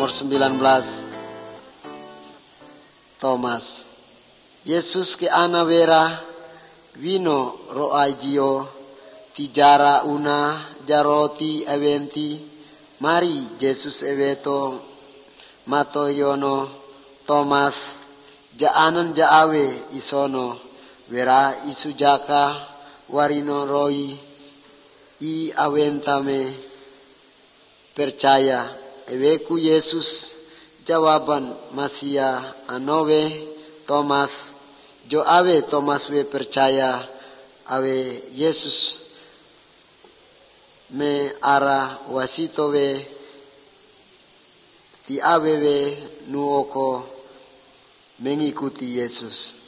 nomor 19. Thomas. Yesus ke ana vera vino roai dio tijara una jaroti eventi mari Jesus eveto matoyono Thomas jaanan jaawe isono vera isujaka warino roi i awentame percaya eweku Yesus jawaban masia anowe Thomas jo awe Thomas we percaya awe Yesus me ara wasito we ti awe we nuoko mengikuti Yesus.